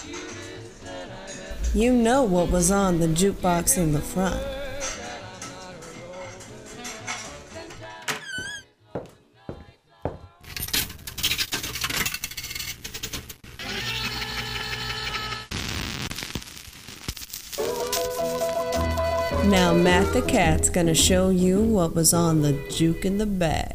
You know what was on the jukebox in the front. Now Matt the Cat's gonna show you what was on the juke in the back.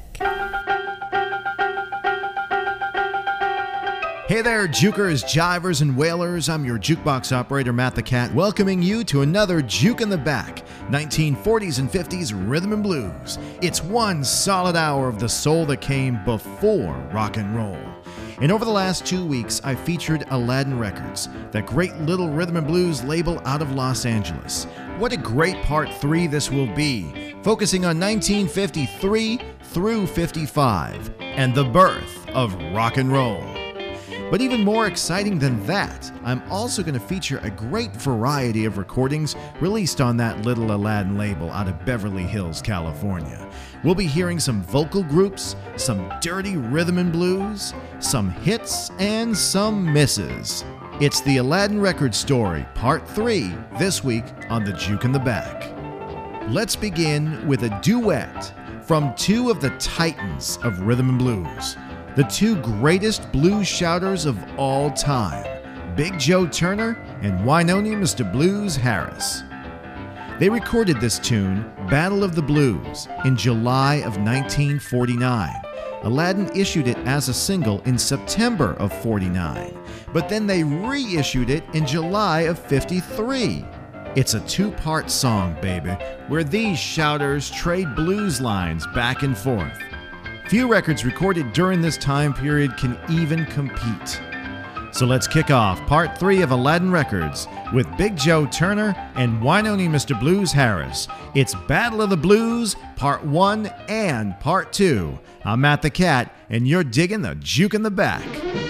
Hey there, jukers, jivers, and wailers. I'm your jukebox operator, Matt the Cat, welcoming you to another Juke in the Back, 1940s and 50s rhythm and blues. It's one solid hour of the soul that came before rock and roll. And over the last 2 weeks, I featured Aladdin Records, that great little rhythm and blues label out of Los Angeles. What a great part 3 this will be, focusing on 1953 through 55, and the birth of rock and roll. But even more exciting than that, I'm also going to feature a great variety of recordings released on that little Aladdin label out of Beverly Hills, California. We'll be hearing some vocal groups, some dirty rhythm and blues, some hits, and some misses. It's the Aladdin Records story, part 3, this week on the Juke in the Back. Let's begin with a duet from two of the titans of rhythm and blues. The two greatest blues shouters of all time, Big Joe Turner and Wynonie Mr. Blues Harris. They recorded this tune, Battle of the Blues, in July of 1949. Aladdin issued it as a single in September of 49, but then they reissued it in July of 53. It's a two-part song, baby, where these shouters trade blues lines back and forth. Few records recorded during this time period can even compete. So let's kick off part 3 of Aladdin Records with Big Joe Turner and Wynonie Mr. Blues Harris. It's Battle of the Blues, part 1 and part 2. I'm Matt the Cat, and you're digging the Juke in the Back.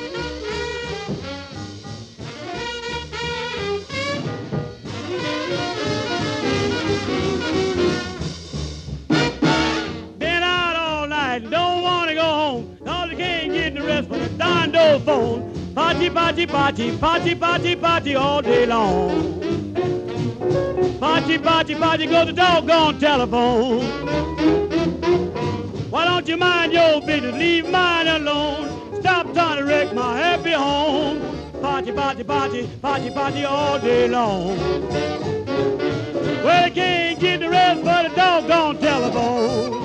Phone. Party, party, party, party, party, party all day long. Party, party, party, go to doggone telephone. Why don't you mind your business, leave mine alone. Stop trying to wreck my happy home. Party, party, party, party, party all day long. Well, I can't get the rest for the doggone telephone.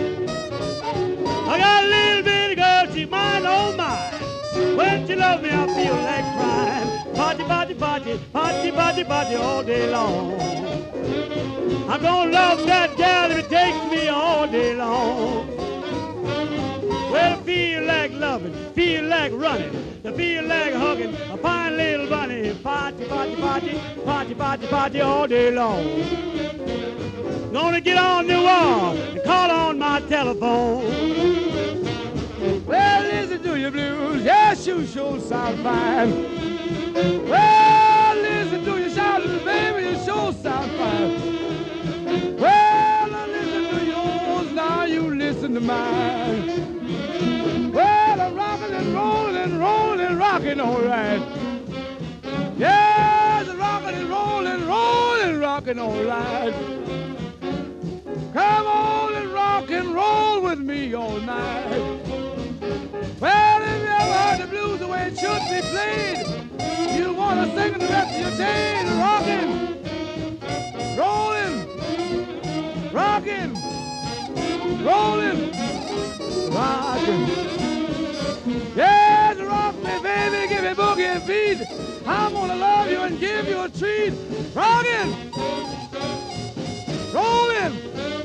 I got a little bitty girl, she's mine, oh mine. When she loves me, I feel like crying. Party, party, party, party, party, party all day long. I'm gonna love that gal if it takes me all day long. Well, I feel like loving, feel like running, I feel like hugging a fine little bunny. Party, party, party, party, party, party all day long. Gonna get on the wall and call on my telephone. Well, listen to your blues, yes, you sure sound fine. Well, listen to your shouting, baby, you sure sound fine. Well, I listen to yours, now you listen to mine. Well, I'm rocking and rolling and rolling and rocking all right. Yes, I'm rocking and rolling, rolling, rocking all right. Come on and roll with me all night. Well, if you ever heard the blues the way it should be played, you want to sing it the rest of your day. Rockin', rollin', rockin', rollin', rockin'. Yes, rock me, baby, give me boogie and beat. I'm gonna love you and give you a treat. Rockin', rollin',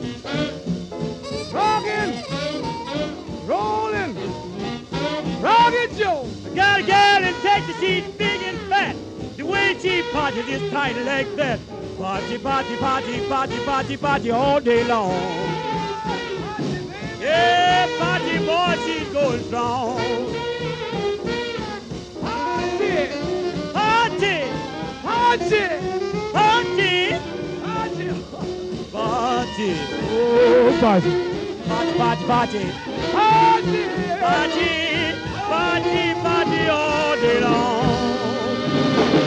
rockin', rollin'. Rocket Joe! I got a gal in Texas, she's big and fat. The way she parties is tight like that. Party, party, party, party, party, party all day long. Yeah, party boy, she's going strong. Party, party, party, party, party, party. Oh, party. Party, party, party, party, party, party, party all day long.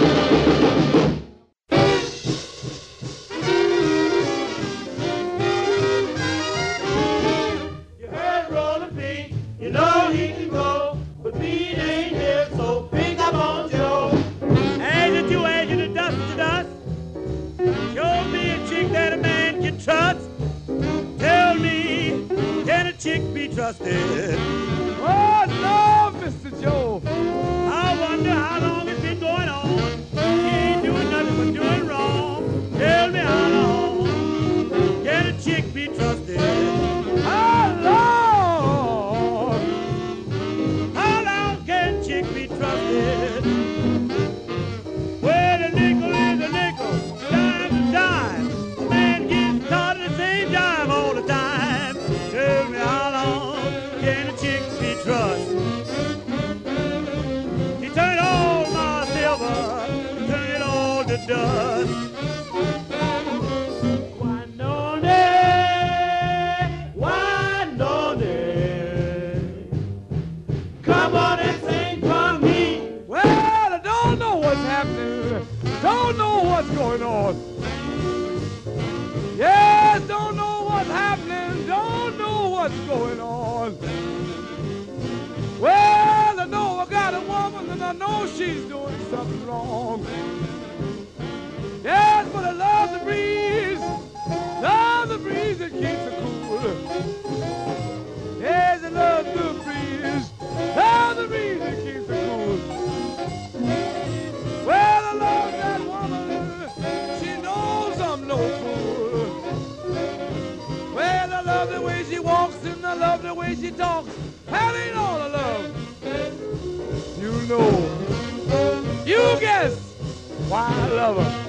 he can go, but me ain't here, so pick up on Joe. As the Jew, as you the dust to dust, show me a chick that a man can trust. Tell me, can a chick be trusted? Oh, no, Mr. Joe. I wonder how long it's been going on. He ain't doing nothing but doing wrong. Tell me how long can a chick be trusted? How long? How long can a chick be trusted? Well, a nickel is a nickel, dime's a dime. A man gets caught in the same jive all the time. Tell me how long can a chick be trusted? He turned all my silver, turned it all to dust. Come on and sing for me. Well, I don't know what's happening. Don't know what's going on. Yes, don't know what's happening. Don't know what's going on. Well, I know I got a woman and I know she's doing something wrong. Yes, but I love the breeze. Love the breeze that keeps it cool. Yes, I love the breeze. Love the breeze that keeps it cool. Well, I love that woman. She knows I'm no fool. Well, I love the way she walks and I love the way she talks. That ain't all I love. You know. You guess why I love her.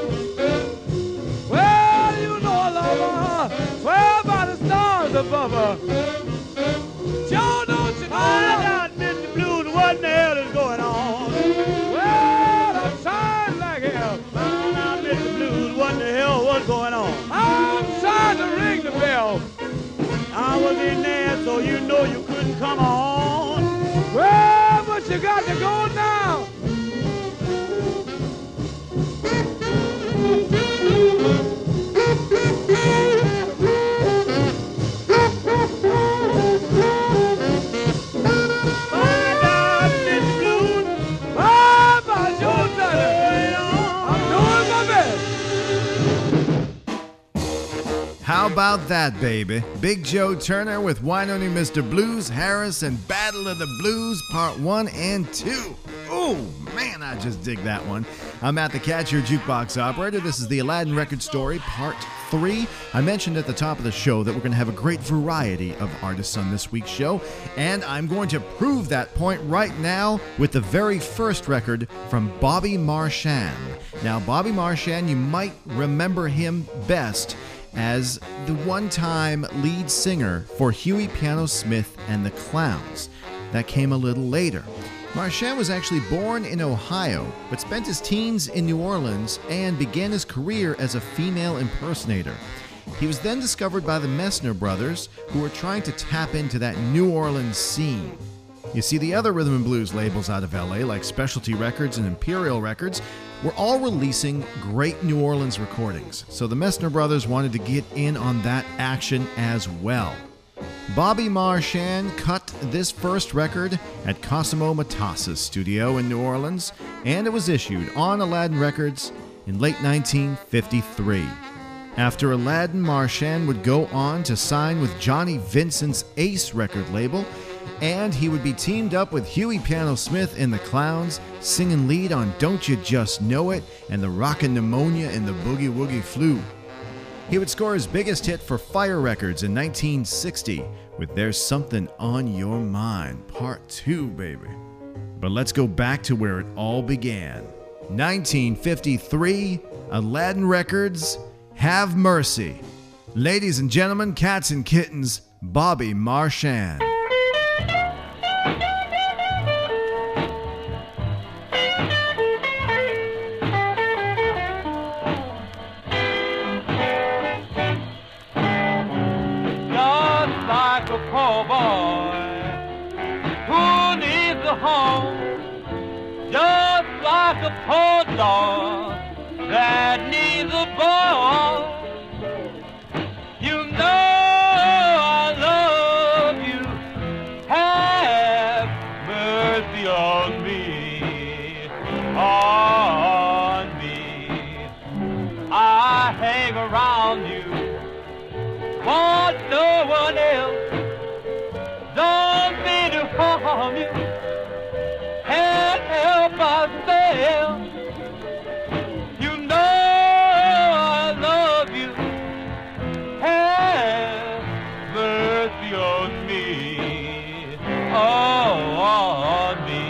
Well, you know I love her. Swear by the stars above her. Joe, don't you know? Find out, Mr. Blues, what in the hell is going on? Well, I'm trying like hell. Find out, Mr. Blues, what in the hell was going on? I'm trying to ring the bell. I was in there, so you know you couldn't come on. Well, but you got to go now. How about that, baby? Big Joe Turner with Wynonie Mr. Blues, Harris, and Battle of the Blues, Part 1 and 2. Oh, man, I just dig that one. I'm Matt the Cat, your jukebox operator. This is the Aladdin Record Story, Part 3. I mentioned at the top of the show that we're going to have a great variety of artists on this week's show, and I'm going to prove that point right now with the very first record from Bobby Marchand. Now, Bobby Marchand, you might remember him best as the one-time lead singer for Huey Piano Smith and the Clowns. That came a little later. Marchand was actually born in Ohio, but spent his teens in New Orleans and began his career as a female impersonator. He was then discovered by the Messner brothers, who were trying to tap into that New Orleans scene. You see, the other rhythm and blues labels out of LA, like Specialty Records and Imperial Records, were all releasing great New Orleans recordings, so the Messner brothers wanted to get in on that action as well. Bobby Marchand cut this first record at Cosimo Matassa's studio in New Orleans, and it was issued on Aladdin Records in late 1953. After Aladdin, Marchand would go on to sign with Johnny Vincent's Ace record label, and he would be teamed up with Huey Piano Smith and the Clowns, singing lead on Don't You Just Know It and the Rockin' Pneumonia and the Boogie Woogie Flu. He would score his biggest hit for Fire Records in 1960 with There's Something on Your Mind, Part 2, baby. But let's go back to where it all began. 1953, Aladdin Records, Have Mercy. Ladies and gentlemen, cats and kittens, Bobby Marchand. Like a poor boy who needs a home, just like a poor dog that needs a bone. You know I love you, have love you. Can't help myself. You know I love you. Have mercy on me. Oh, on me.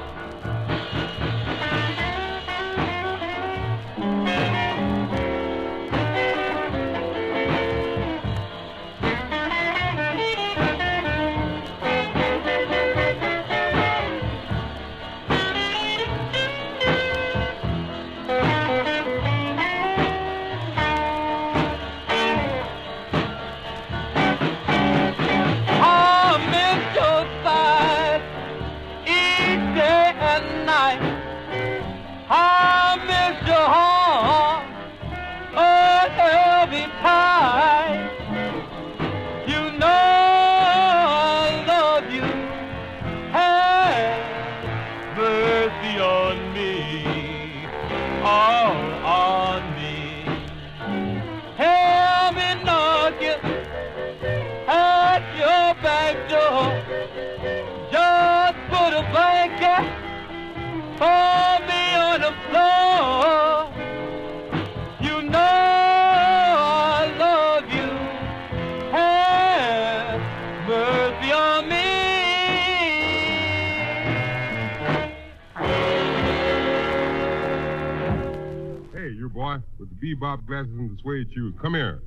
With the bebop glasses and the suede shoes. Come here.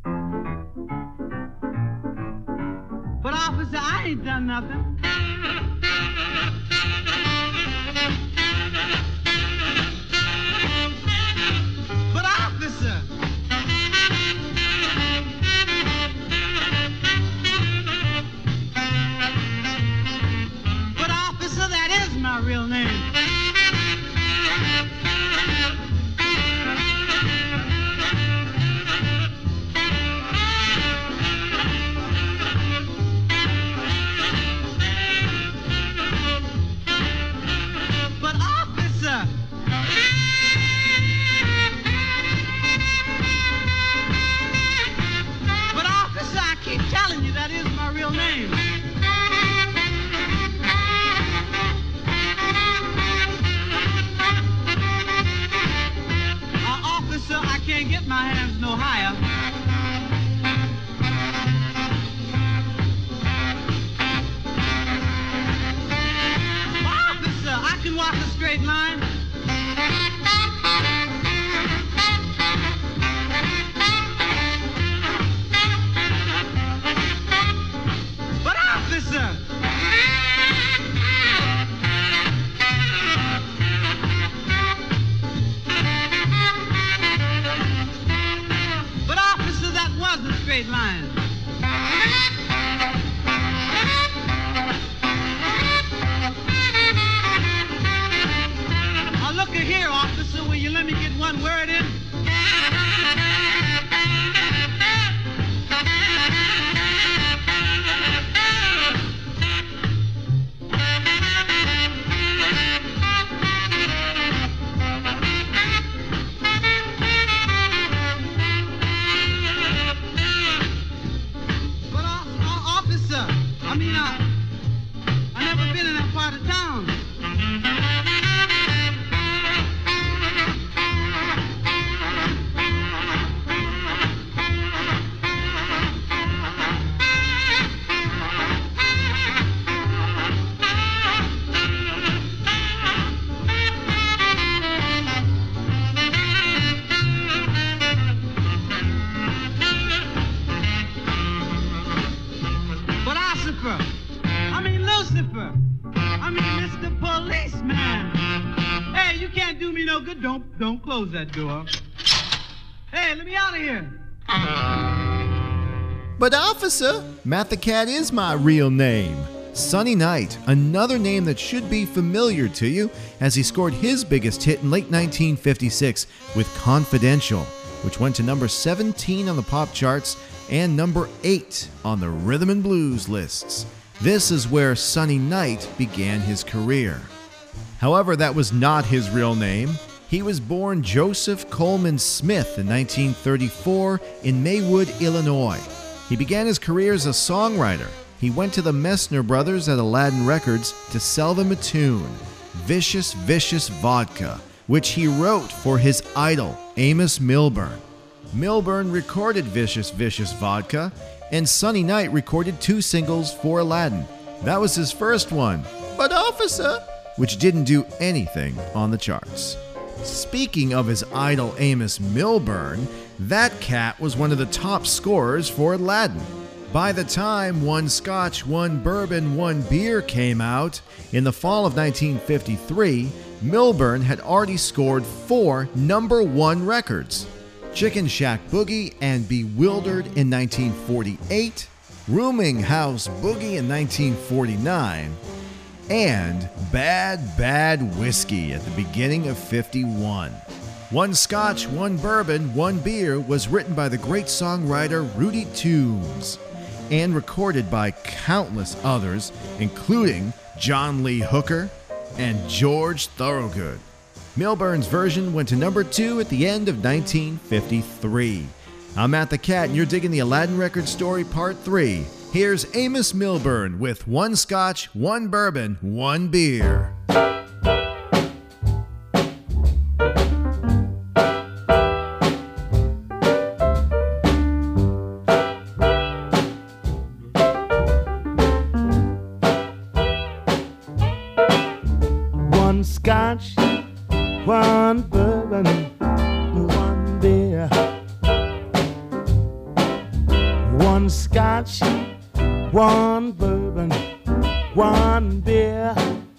But, officer, I ain't done nothing. But, officer. But, officer, that is my real name. Get my hands no higher. Officer, I can walk a straight line. But officer, straight line. Now look at here, officer, will you let me get one word in? I never been in that part of town. Lucifer. I mean, Mr. Policeman. Hey, you can't do me no good. Don't close that door. Hey, let me out of here. But officer, Matt the Cat is my real name. Sonny Knight, another name that should be familiar to you, as he scored his biggest hit in late 1956 with Confidential, which went to number 17 on the pop charts and number 8 on the rhythm and blues lists. This is where Sonny Knight began his career. However, that was not his real name. He was born Joseph Coleman Smith in 1934 in Maywood, Illinois. He began his career as a songwriter. he went to the Messner brothers at Aladdin Records to sell them a tune, Vicious Vicious Vodka, which he wrote for his idol, Amos Milburn. Milburn recorded Vicious Vicious Vodka, and Sunny Night recorded 2 singles for Aladdin. That was his first one, But Officer, which didn't do anything on the charts. Speaking of his idol Amos Milburn, that cat was one of the top scorers for Aladdin. By the time One Scotch, One Bourbon, One Beer came out in the fall of 1953, Milburn had already scored 4 #1 records: Chicken Shack Boogie and Bewildered in 1948, Rooming House Boogie in 1949, and Bad Bad Whiskey at the beginning of 51. One Scotch, One Bourbon, One Beer was written by the great songwriter Rudy Toombs and recorded by countless others, including John Lee Hooker and George Thorogood. Milburn's version went to #2 at the end of 1953. I'm Matt the Cat, and you're digging the Aladdin Record Story Part 3. Here's Amos Milburn with One Scotch, One Bourbon, One Beer. One Scotch, one bourbon, one beer. One Scotch, one bourbon, one beer.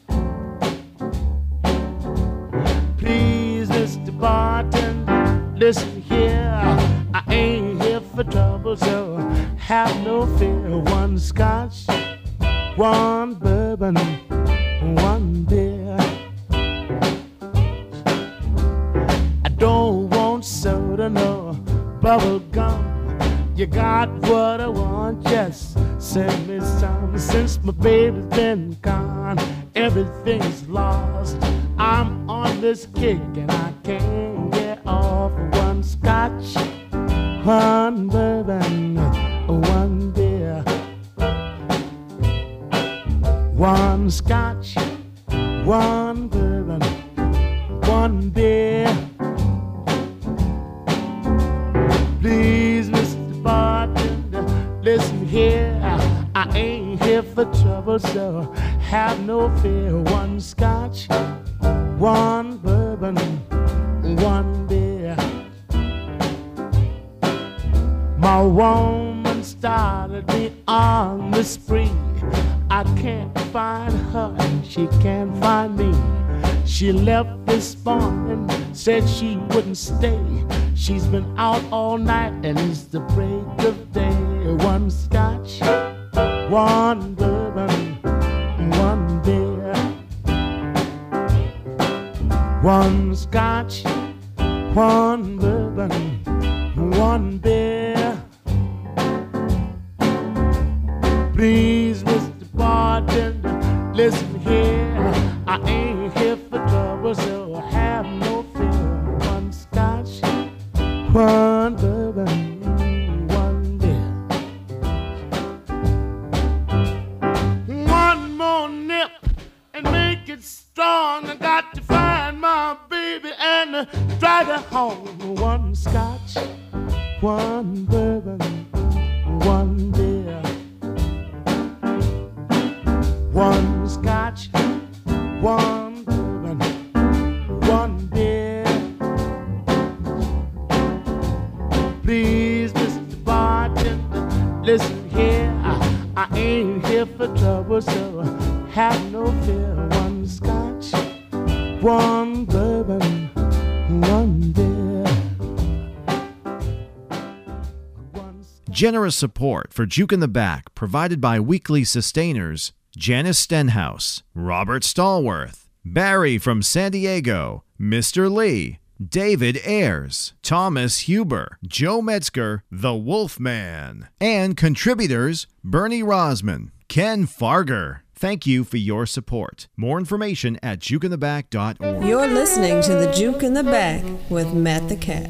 Please, Mr. Bartender, listen here. I ain't here for trouble, so have no fear. One Scotch, one bourbon, one beer. I don't want soda, no bubble gum. You got what I want, just send me some. Since my baby's been gone, everything's lost. I'm on this kick and I can't get off. One Scotch, one bourbon, one beer. One Scotch, one bourbon, one beer. Please, Mr. Bartender, listen here. I ain't here for trouble, so have no fear. One Scotch, one bourbon, one beer. My woman started me on the spree. I can't find her and she can't find me. She left this morning, said she wouldn't stay. She's been out all night and it's the break of day. One Scotch, one bourbon, one beer. One Scotch, one bourbon, one beer. Please, Mr. Bartender, listen here. I ain't here for trouble, so have no fear. One Scotch, one bourbon, one beer. One more nip and make it strong. I got to find my baby and drive her home. One Scotch, one bourbon, one beer. One Scotch, one bourbon, one beer. Please, Mr. Bartender, listen here. I ain't here for trouble, so have no fear. One Scotch, one bourbon, one beer. Generous support for Juke in the Back provided by weekly sustainers Janice Stenhouse, Robert Stallworth, Barry from San Diego, Mr. Lee, David Ayers, Thomas Huber, Joe Metzger, The Wolfman, and contributors Bernie Rosman, Ken Farger. Thank you for your support. More information at jukeintheback.org. You're listening to the Juke in the Back with Matt the Cat.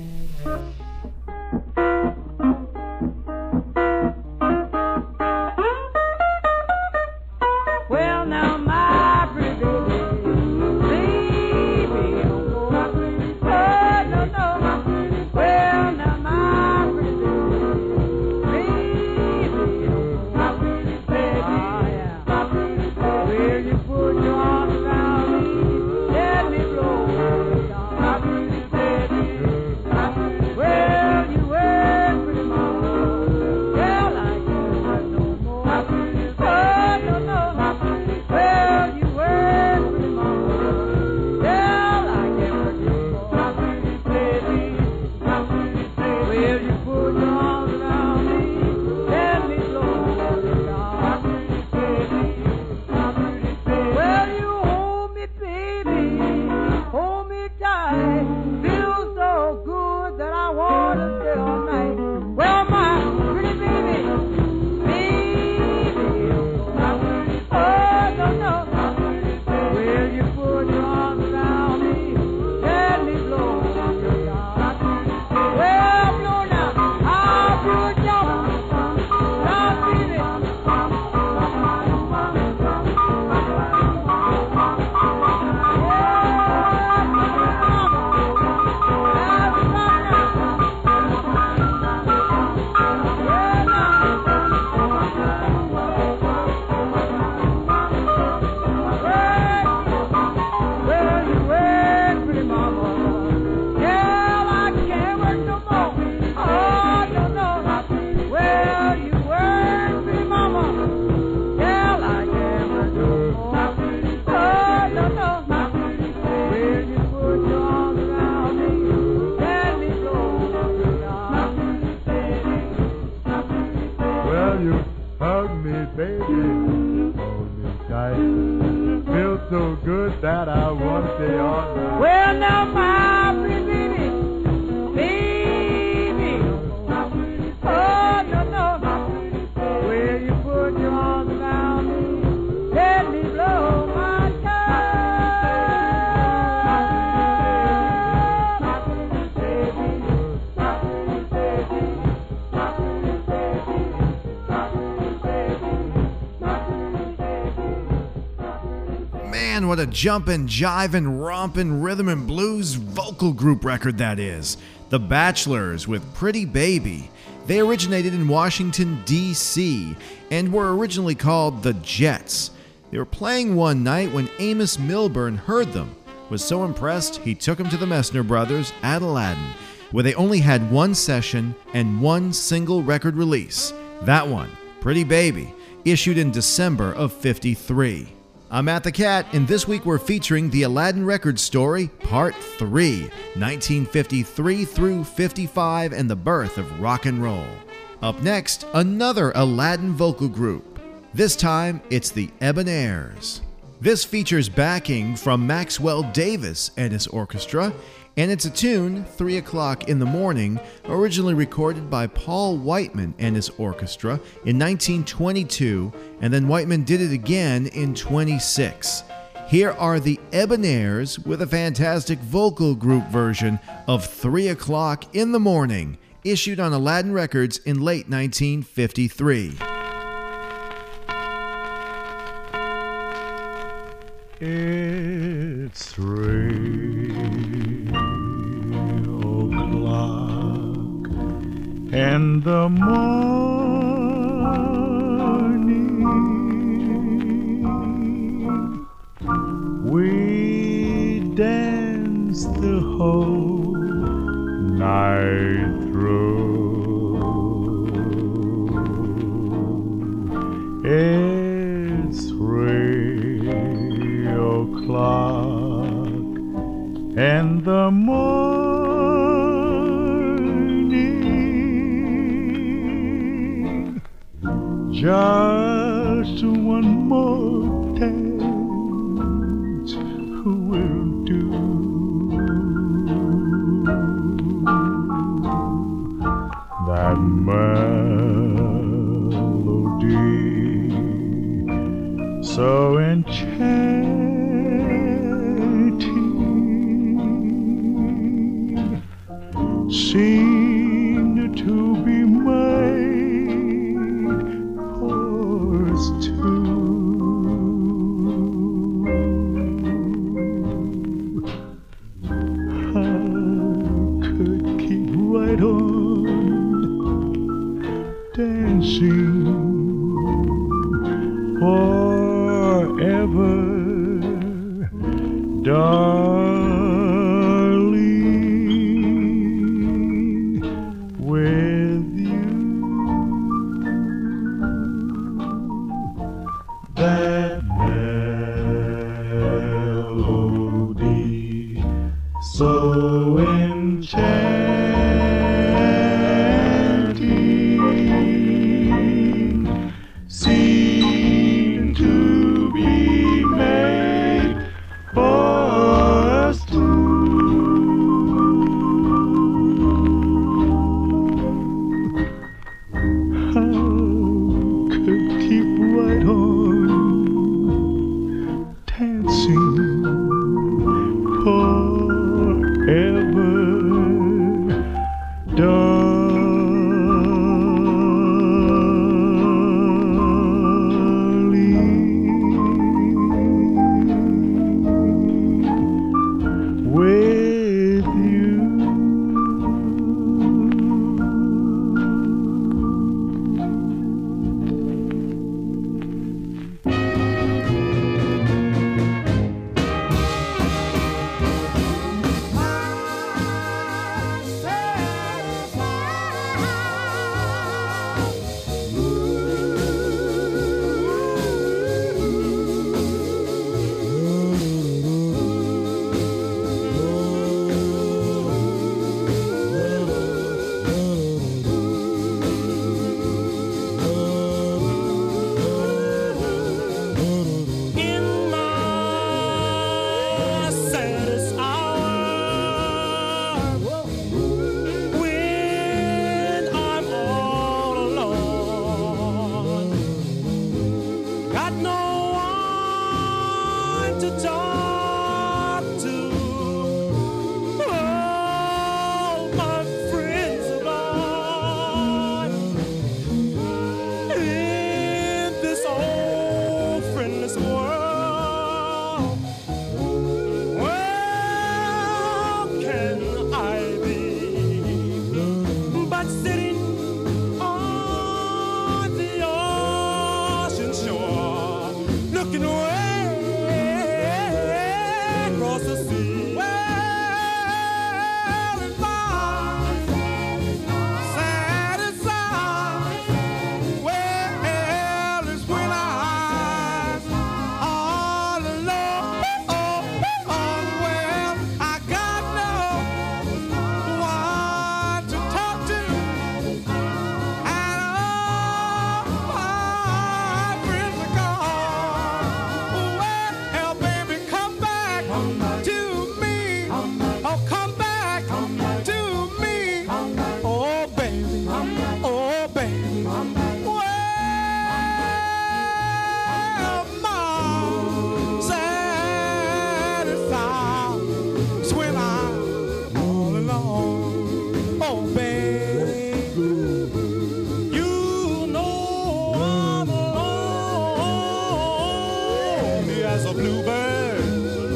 so good that I won't stay all night. Well, now, my baby, oh, no, where you put your arms around me, let me blow my Man, what a jumpin', jivin', rompin' rhythm and blues vocal group record that is. The Bachelors with Pretty Baby. They originated in Washington, D.C. and were originally called the Jets. They were playing one night when Amos Milburn heard them. Was so impressed, he took them to the Messner Brothers at Aladdin, where they only had one session and one single record release. That one, Pretty Baby, issued in December of '53. I'm Matt the Cat, and this week we're featuring the Aladdin Records Story, Part 3, 1953 through '55, and the birth of rock and roll. Up next, another Aladdin vocal group. This time, it's the Ebonairs. This features backing from Maxwell Davis and his orchestra, and it's a tune, 3 o'clock in the morning, originally recorded by Paul Whiteman and his orchestra in 1922, and then Whiteman did it again in '26. Here are the Ebonairs with a fantastic vocal group version of 3 o'clock in the morning, issued on Aladdin Records in late 1953. It's 3 o'clock in the morning. We dance the whole night through. It's 3 o'clock in the morning. Just one more dance will do. That melody so enchanting seemed to be made for us two. I could keep right on dancing forever, darling, with you. That melody so enchanting seemed to be made for us two. I could keep right on dancing forever, darling, with you. to talk to all my friends of mine in this old friendless world. Where can I be but sitting on the ocean shore, looking away across the sea? Well, if I'm satisfied, well, it's when I'm all alone. Well, I got no one to talk to, and all my friends are gone. Well, baby, come back to me. Oh, come back to me. Oh, baby. Oh, baby. Well, my satisfied is when I'm all alone. Oh, baby, you know I'm lonely as a bluebird,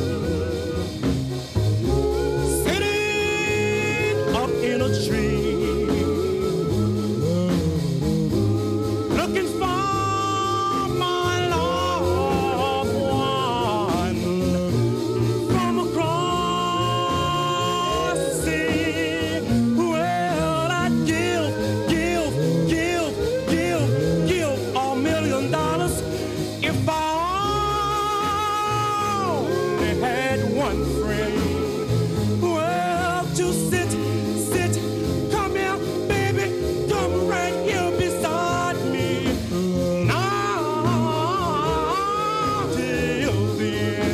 sitting up in a tree, looking for my loved one from across the sea. Well, I'd give $1,000,000 if I only had one friend. Well, to sit, come here, baby, come right here beside me. Now, till then.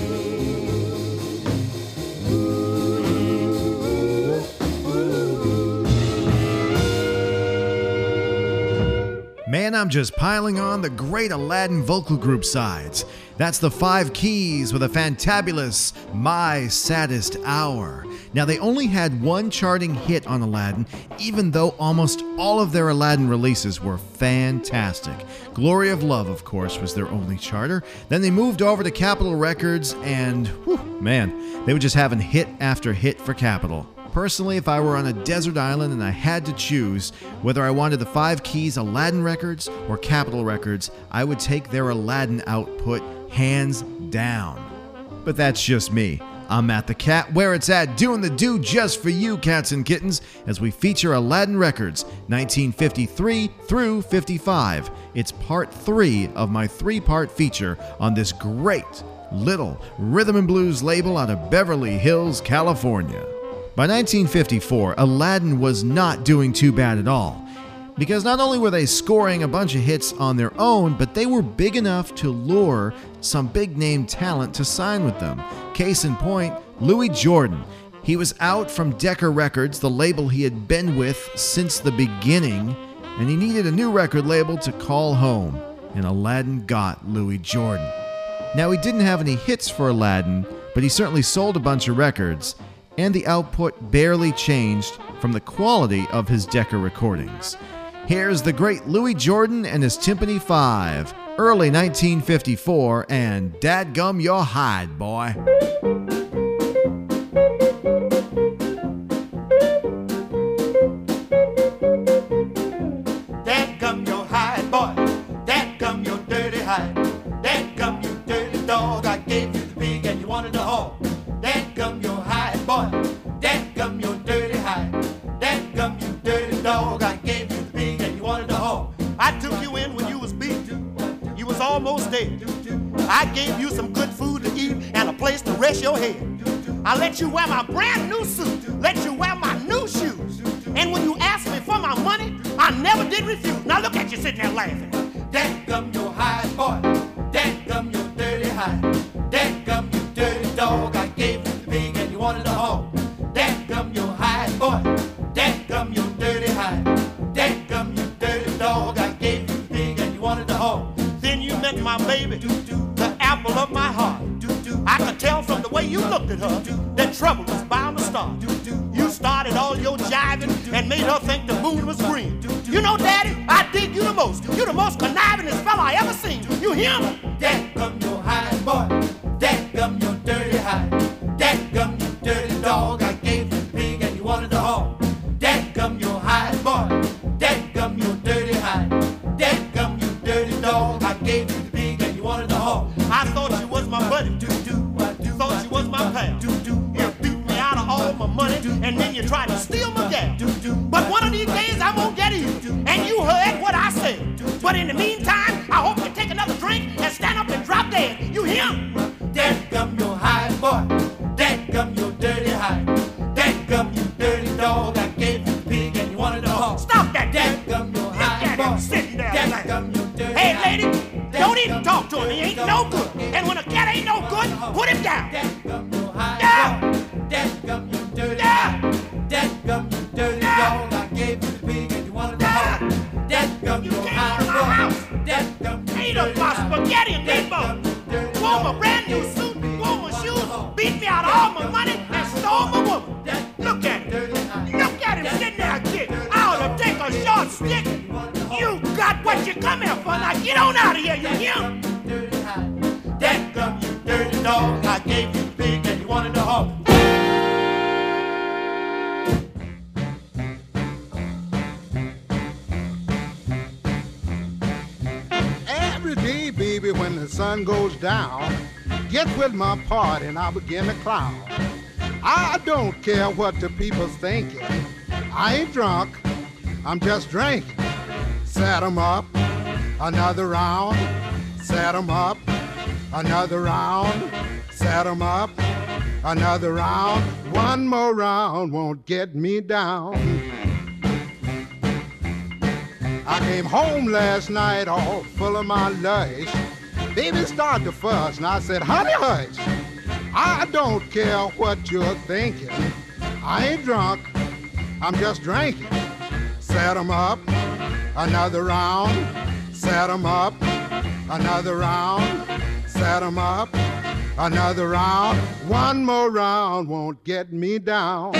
Man, I'm just piling on the great Aladdin vocal group sides. That's the Five Keys with a fantabulous My Saddest Hour. Now, they only had one charting hit on Aladdin, even though almost all of their Aladdin releases were fantastic. Glory of Love, of course, was their only charter. Then they moved over to Capitol Records, and man, they were just having hit after hit for Capitol. Personally, if I were on a desert island and I had to choose whether I wanted the Five Keys Aladdin Records or Capitol Records, I would take their Aladdin output hands down. But that's just me. I'm Matt the Cat, where it's at, doing the do just for you, cats and kittens, as we feature Aladdin Records, 1953 through 55. It's part 3 of my 3-part feature on this great little rhythm and blues label out of Beverly Hills, California. By 1954, Aladdin was not doing too bad at all, because not only were they scoring a bunch of hits on their own, but they were big enough to lure some big-name talent to sign with them. Case in point, Louis Jordan. He was out from Decca Records, the label he had been with since the beginning, and he needed a new record label to call home, and Aladdin got Louis Jordan. Now, he didn't have any hits for Aladdin, but he certainly sold a bunch of records, and the output barely changed from the quality of his Decca recordings. Here's the great Louis Jordan and his Timpani 5, early 1954, and Dadgum Your Hide, Boy. Dadgum your hide, boy. Dadgum your dirty hide. Dadgum you dirty dog. I gave you the pig and you wanted the hog. Dadgum your hide, boy. Dadgum your dirty hide. Dadgum you dirty dog. I gave you the pig and you wanted the hog. I took you in when you was beat. You was almost dead. I gave you some good food to eat and a place to rest your head. I let you wear my brand new suit. Let you wear my new shoes. And when you asked me for my money, I never did refuse. Now look at you sitting there laughing. Dadgum your hide, boy. Dadgum your dirty hide. Dadgum you dirty dog. I gave you the pig and you wanted the hog. Dadgum your hide, boy. Dadgum your dirty hide. Dadgum you dirty dog. I gave you the pig and you wanted the hog. Then you met my baby, the apple of my heart. I could way you looked at her that trouble was bound to start. You started all your jiving and made her think the moon was green. You know, Daddy, I dig you the most. You the most connivingest fella I ever seen. You hear me? Dadgum your hide, boy. Dadgum your dirty hide. Dadgum you dirty dog. I gave you the pig and you wanted the hog. Dadgum your hide, boy. Dadgum your dirty hide. Dadgum you dirty dog. I gave you the pig and you wanted the hog. I thought you was my buddy. Thought you was my pal. You beat me out of all my money and then you tried to steal my gal. But one of these days I'm gonna get you. And you heard what I said. But in the meantime, I hope you take another drink and stand up and drop dead. You hear? Dadgum your hide, boy. Dadgum your dirty hide. Dadgum you dirty dog. I gave you the pig and you wanted the hog. Stop that, Dadgum your hide, boy. Sitting there. Dadgum your dirty hide. Hey, lady, don't even talk to him. He ain't no good. And when a cat ain't no good, put him down. Dadgum your hide, boy. Dadgum you dirty hide. Dadgum you dirty dog. I gave you the pig and you wanted the hog. Dadgum your hide, boy. Dadgum ate up my spaghetti and meatballs. Wore my brand new suit, wore my shoes, beat me out of all my money, and stole my woman. Look at him. Look at him sitting there, kid. I ought to take a short stick. You got what you come here for. Now get on out of here, you hear? Dadgum, you dirty dog. I gave you the pig and you wanted the hog. Every day, baby, when the sun goes down, get with my party and I begin to clown. I don't care what the people's thinking. I ain't drunk, I'm just drinking. Set 'em up, another round. Set 'em up, another round. Set 'em up, another round. One more round won't get me down. I came home last night all full of my lush. Baby started to fuss and I said, honey, hush. I don't care what you're thinking. I ain't drunk, I'm just drinking. Set 'em up, another round. Set 'em up, another round. Set 'em up, another round. One more round won't get me down.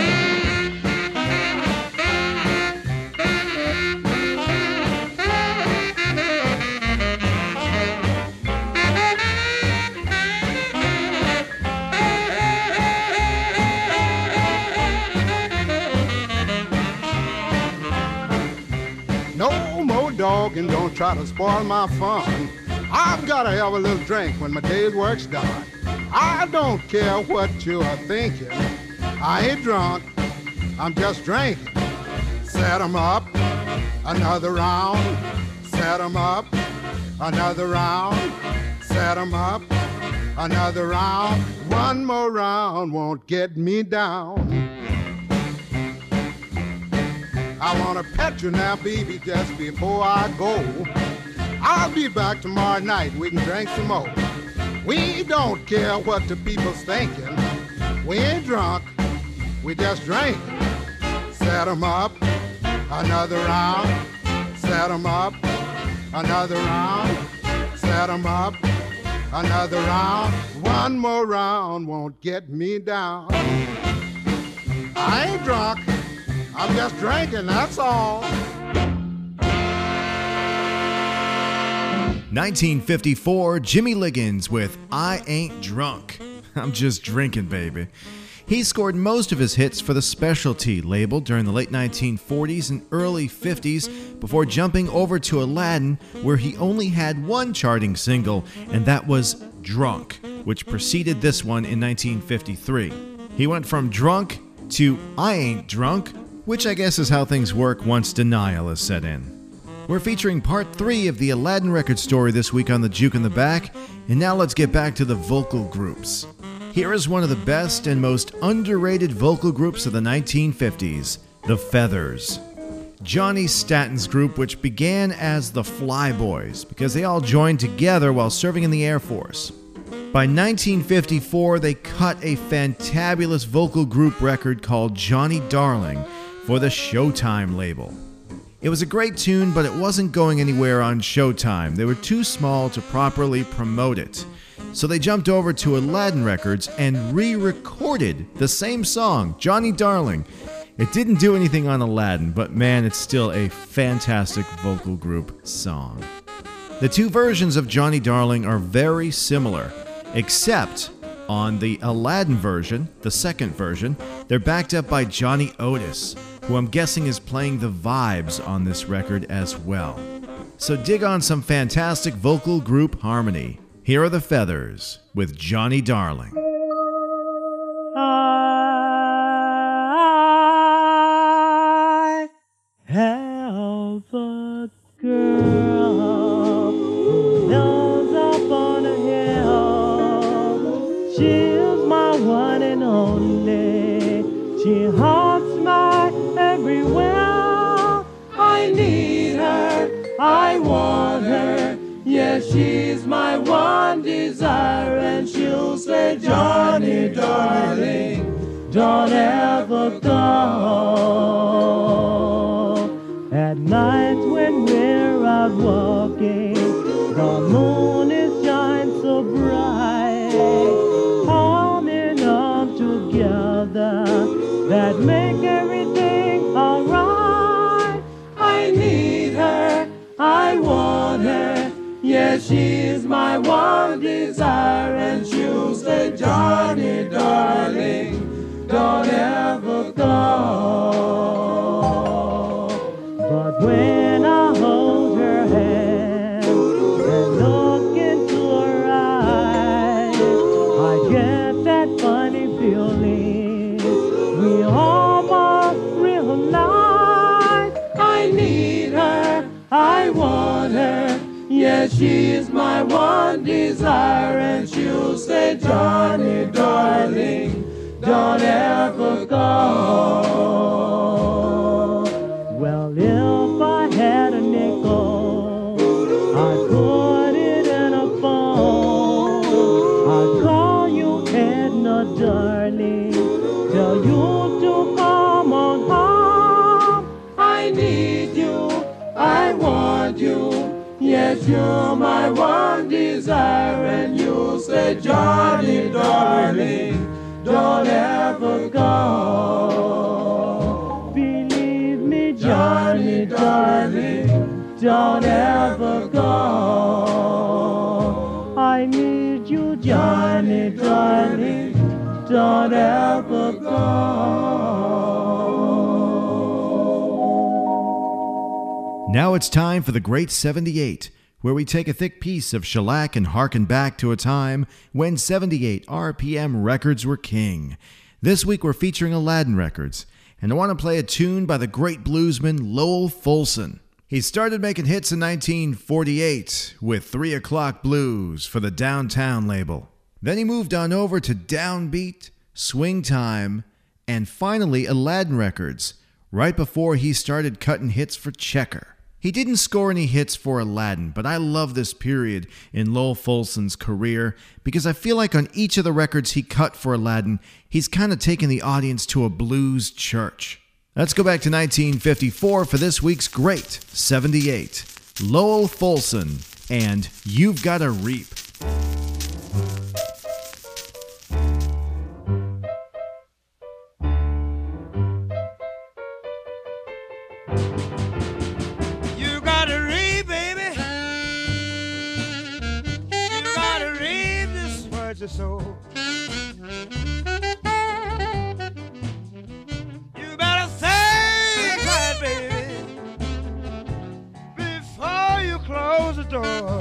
No more dogging, don't try to spoil my fun. I've gotta have a little drink when my day's work's done. I don't care what you're thinking. I ain't drunk, I'm just drinking. Set 'em up, another round. Set 'em up, another round. Set 'em up, another round. One more round won't get me down. I wanna pet you now, baby, just before I go. I'll be back tomorrow night, we can drink some more. We don't care what the people's thinking. We ain't drunk, we just drink. Set 'em up, another round. Set 'em up, another round. Set 'em up, another round. One more round won't get me down. I ain't drunk, I'm just drinking, that's all. 1954, Jimmy Liggins with I Ain't Drunk. I'm just drinking, baby. He scored most of his hits for the Specialty label during the late 1940s and early 50s before jumping over to Aladdin, where he only had one charting single, and that was Drunk, which preceded this one in 1953. He went from drunk to I Ain't Drunk, which I guess is how things work once denial is set in. We're featuring part 3 of the Aladdin record story this week on the Juke in the Back, and now let's get back to the vocal groups. Here is one of the best and most underrated vocal groups of the 1950s, the Feathers. Johnny Statton's group, which began as the Flyboys, because they all joined together while serving in the Air Force. By 1954, they cut a fantabulous vocal group record called Johnny Darling for the Showtime label. It was a great tune, but it wasn't going anywhere on Showtime. They were too small to properly promote it. So they jumped over to Aladdin Records and re-recorded the same song, Johnny Darling. It didn't do anything on Aladdin, but man, it's still a fantastic vocal group song. The two versions of Johnny Darling are very similar, except on the Aladdin version, the second version, they're backed up by Johnny Otis, who I'm guessing is playing the vibes on this record as well. So dig on some fantastic vocal group harmony. Here are the Feathers with Johnny Darling. I have a girl who lives up on a hill. She's my one and only. She haunts my every will. I need her, I want her. Yes, she's my one desire, and she'll say, Johnny, darling, don't ever go. At night when we're out walking, the moon is shines so bright, holding on together, that make everything alright. I need her, I want her. Yes, she's my one desire, and she'll say, Johnny, darling, don't ever go. But when I hold her hand and look into her eyes, I get that funny feeling we almost realize. I need her, I want her. Yes, she's my one desire, and she'll say, Johnny, darling, don't ever go. Well, if I had a nickel, I'd put it in a phone. I'd call you Edna, darling, tell you to come on home. I need you, I want you. Yes, you're my one desire, and you'll say, Johnny, darling, don't ever go. Believe me, Johnny, darling, don't ever go. I need you, Johnny, darling, don't ever go. Now it's time for the Great 78, where we take a thick piece of shellac and harken back to a time when 78 RPM records were king. This week we're featuring Aladdin Records, and I want to play a tune by the great bluesman Lowell Fulson. He started making hits in 1948 with 3 O'Clock Blues for the Downtown label. Then he moved on over to Downbeat, Swing Time, and finally Aladdin Records, right before he started cutting hits for Checker. He didn't score any hits for Aladdin, but I love this period in Lowell Fulson's career because I feel like on each of the records he cut for Aladdin, he's kind of taken the audience to a blues church. Let's go back to 1954 for this week's Great 78. Lowell Fulson and You've Gotta Reap. Your soul. You better think right, baby, before you close the door.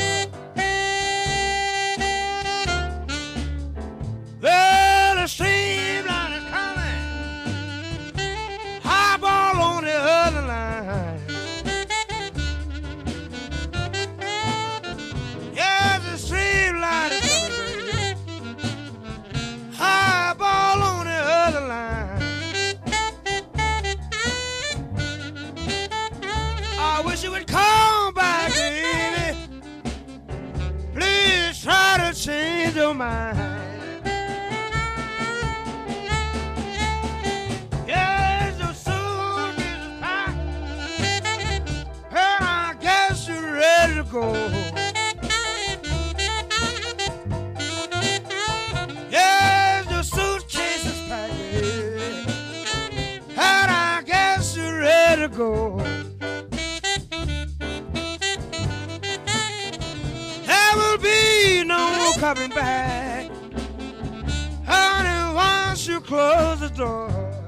There's a streamline is coming, highball on the other line. Yeah, the streamline is coming. Highball on the other line. I wish you would come back, baby. Please try to change your mind. Yes, your suit is packed, and I guess you're ready to go. go. There will be no coming back, honey, once you close the door.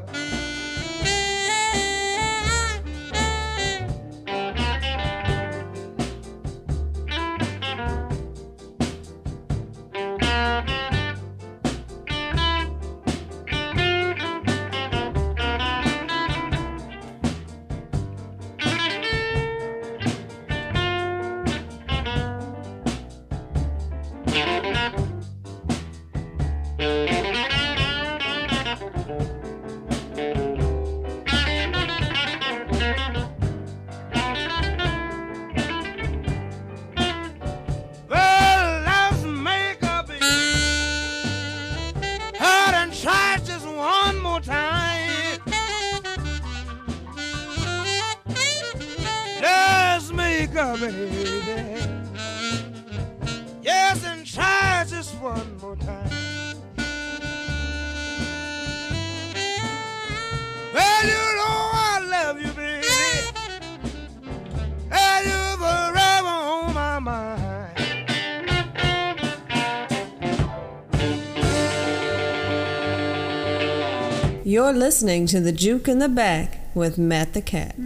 Baby. Yes, and try just one more time. Well, you know I love you, baby, and you're forever on my mind. You're listening to The Juke in the Back with Matt the Cat.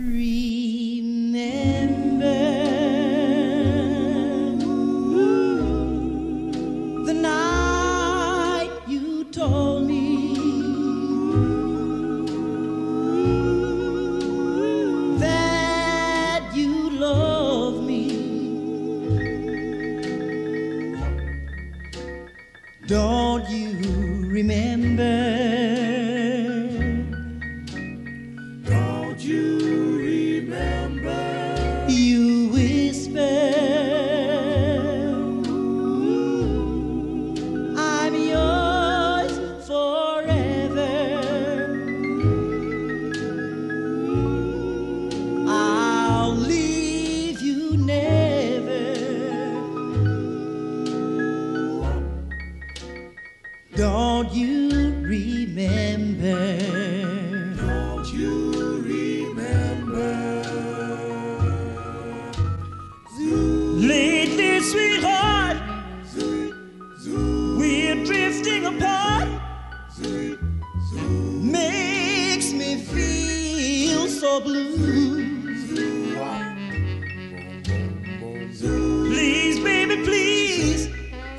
Told me that you love me. Don't you remember? Don't you remember? You whispered, I'm yours forever. I'll leave you never. Don't you remember? Don't you remember? Lately, sweetheart, we're drifting apart. Makes me feel so blue. Please, baby, please,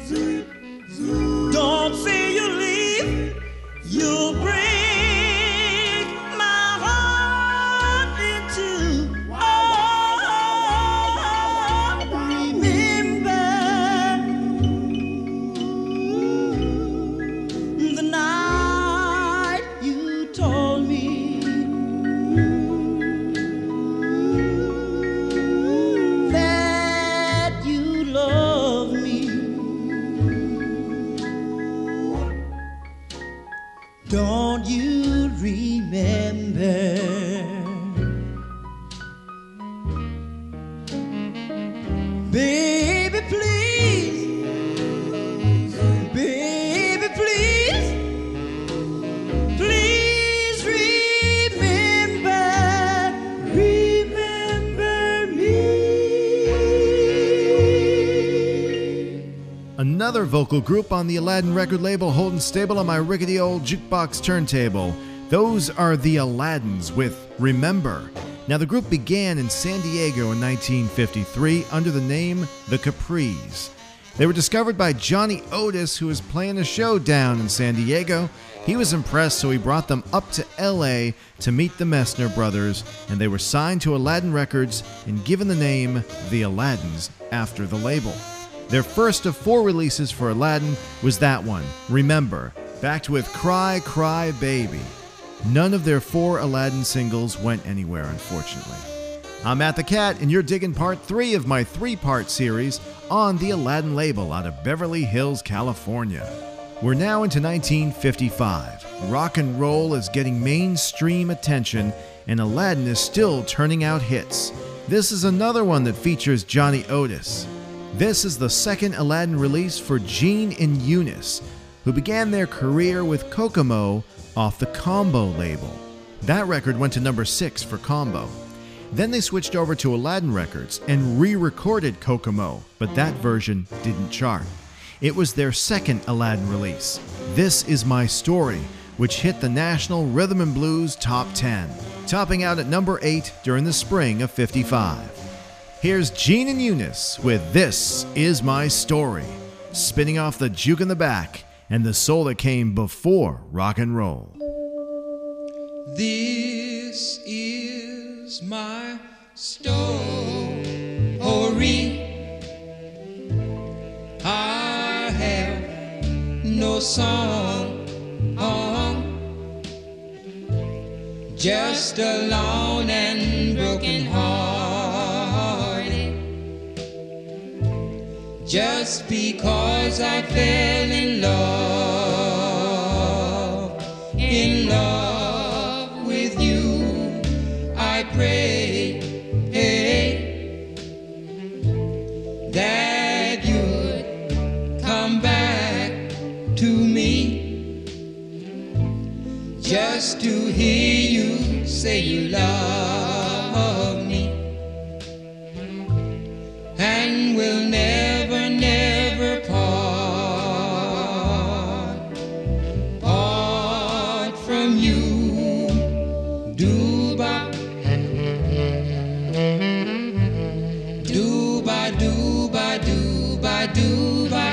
don't say you'll leave. You'll break my heart in two. Oh, remember the night you told me that you love me. Don't you remember? Baby, please, baby, please, please remember me. Another vocal group on the Aladdin record label holding stable on my rickety old jukebox turntable. Those are the Aladdins with Remember. Now, the group began in San Diego in 1953 under the name The Capris. They were discovered by Johnny Otis, who was playing a show down in San Diego. He was impressed, so he brought them up to LA to meet the Messner brothers, and they were signed to Aladdin Records and given the name The Aladdins after the label. Their first of 4 releases for Aladdin was that one, Remember, backed with Cry, Cry, Baby. None of their 4 Aladdin singles went anywhere, unfortunately. I'm Matt the Cat, and you're digging part 3 of my 3-part series on the Aladdin label out of Beverly Hills, California. We're now into 1955. Rock and roll is getting mainstream attention, and Aladdin is still turning out hits. This is another one that features Johnny Otis. This is the second Aladdin release for Gene and Eunice, who began their career with Kokomo off the Combo label. That record went to number 6 for Combo. Then they switched over to Aladdin Records and re-recorded Kokomo, but that version didn't chart. It was their second Aladdin release, This Is My Story, which hit the National Rhythm and Blues Top 10, topping out at number 8 during the spring of '55. Here's Gene and Eunice with This Is My Story, spinning off the juke in the back and the soul that came before rock and roll. This is my story. I have no song, just alone and broken hearted, just because I fell in love with you. I pray that you'd come back to me, just to hear you say you love me, and we'll never, never part from you. Do-ba, do-ba, do-ba, do-ba, do-ba,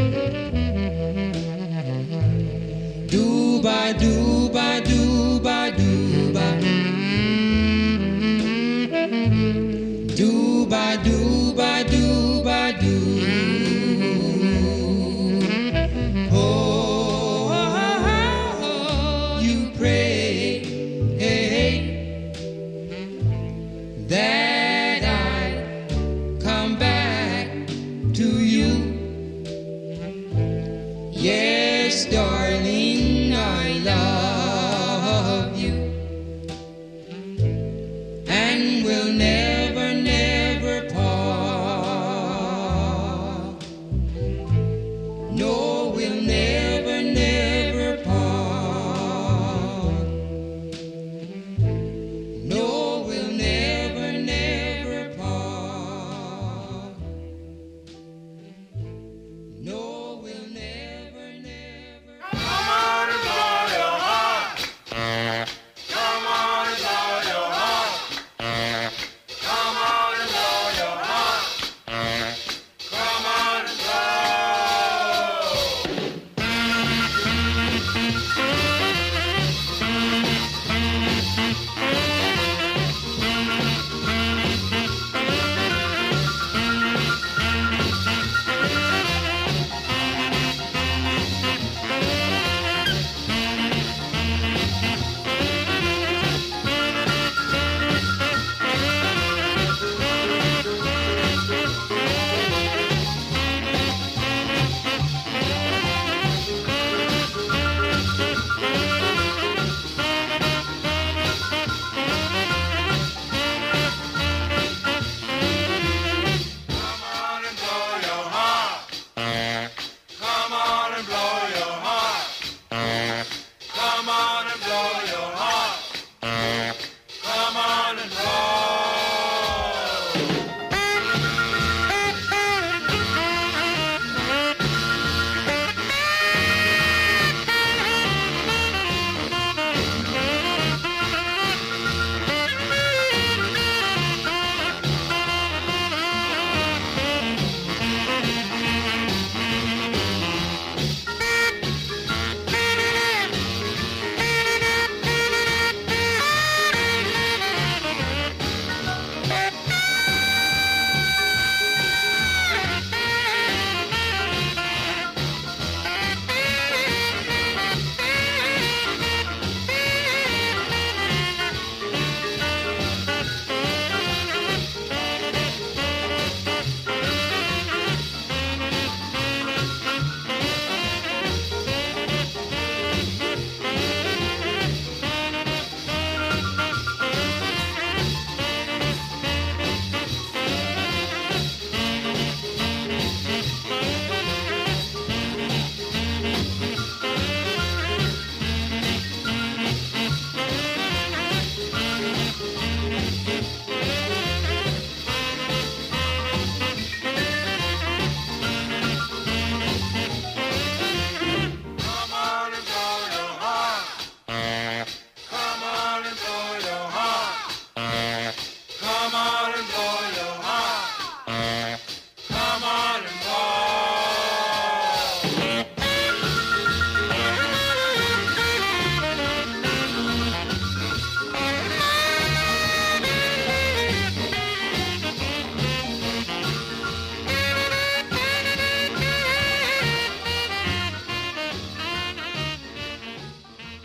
do-ba, do-ba, do-ba, do-ba, do-ba, do-ba, do-ba, do. Oh, you pray that I come back to you. Yes, darling, I love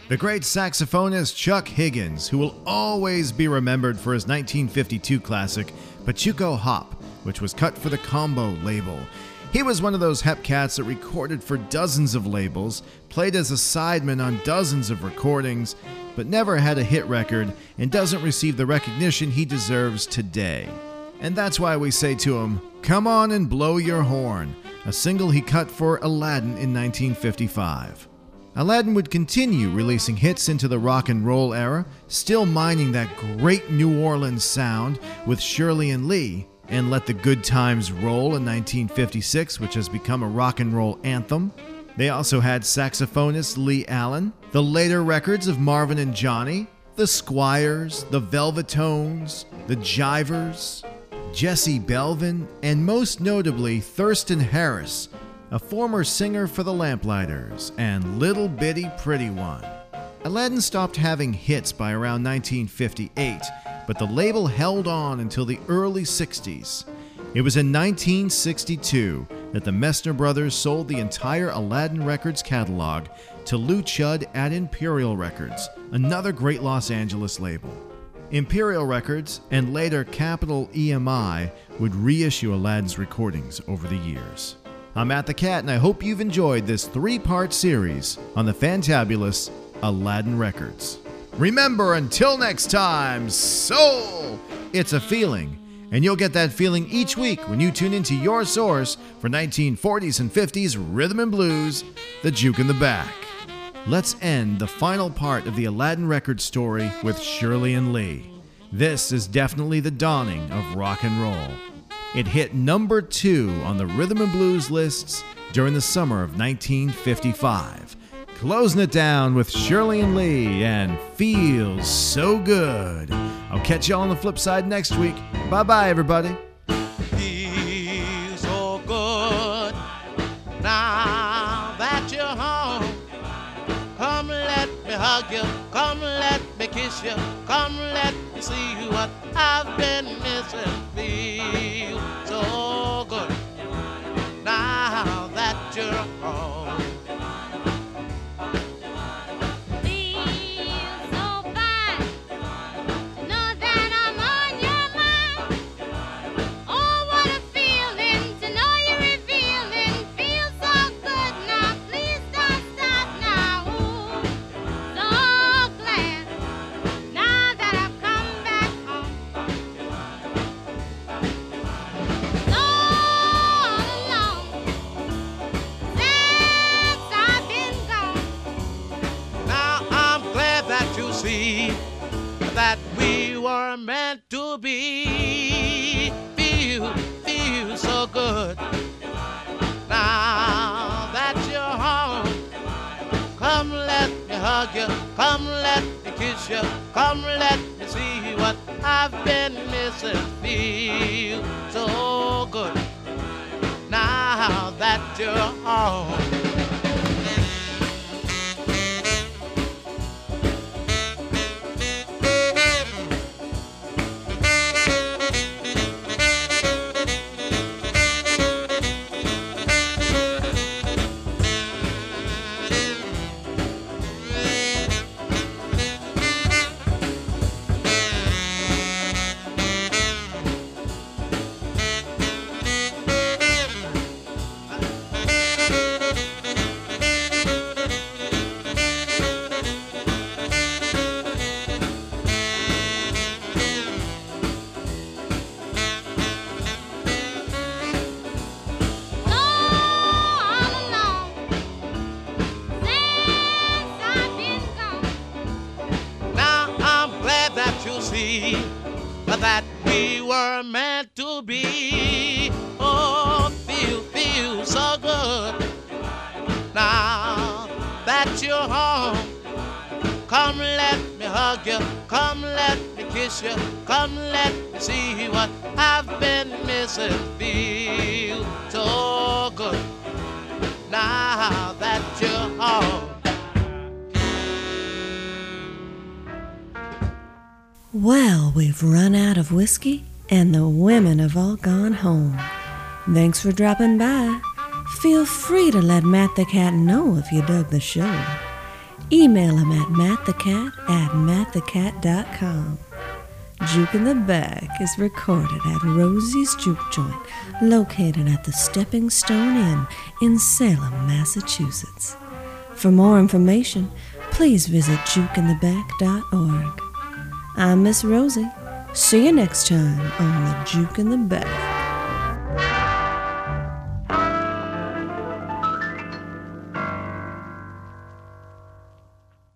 The great saxophonist Chuck Higgins, who will always be remembered for his 1952 classic, Pachuco Hop, which was cut for the Combo label. He was one of those hep cats that recorded for dozens of labels, played as a sideman on dozens of recordings, but never had a hit record and doesn't receive the recognition he deserves today. And that's why we say to him, "Come on and blow your horn," a single he cut for Aladdin in 1955. Aladdin would continue releasing hits into the rock and roll era, still mining that great New Orleans sound with Shirley and Lee, and Let the Good Times Roll in 1956, which has become a rock and roll anthem. They also had saxophonist Lee Allen, the later records of Marvin and Johnny, the Squires, the Velvetones, the Jivers, Jesse Belvin, and most notably Thurston Harris, a former singer for the Lamplighters, and Little Bitty Pretty One. Aladdin stopped having hits by around 1958, but the label held on until the early 60s. It was in 1962 that the Messner brothers sold the entire Aladdin Records catalog to Lou Chudd at Imperial Records, another great Los Angeles label. Imperial Records and later Capitol EMI would reissue Aladdin's recordings over the years. I'm Matt the Cat, and I hope you've enjoyed this 3-part series on the fantabulous Aladdin Records. Remember, until next time, soul! It's a feeling, and you'll get that feeling each week when you tune into your source for 1940s and 50s rhythm and blues, the Juke in the Back. Let's end the final part of the Aladdin Records story with Shirley and Lee. This is definitely the dawning of rock and roll. It hit number 2 on the rhythm and blues lists during the summer of 1955. Closing it down with Shirley and Lee and Feels So Good. I'll catch y'all on the flip side next week. Bye-bye, everybody. Feels so good now that you're home. Come let me hug you, come let me kiss you, come let me see what I've been missing. Feel so good now that you're home. That we were meant to be. Feel so good now that you're home. Come let me hug you, come let me kiss you, come let me see what I've been missing. Feel so good now that you're home. That we were meant to be. Oh, feel so good now that you're home. Come let me hug you, come let me kiss you, come let me see what I've been missing. Feel so good now that you're home. Well, we've run out of whiskey, and the women have all gone home. Thanks for dropping by. Feel free to let Matt the Cat know if you dug the show. Email him at mattthecat@mattthecat.com. Juke in the Back is recorded at Rosie's Juke Joint, located at the Stepping Stone Inn in Salem, Massachusetts. For more information, please visit jukeintheback.org. I'm Miss Rosie. See you next time on the Juke in the Back.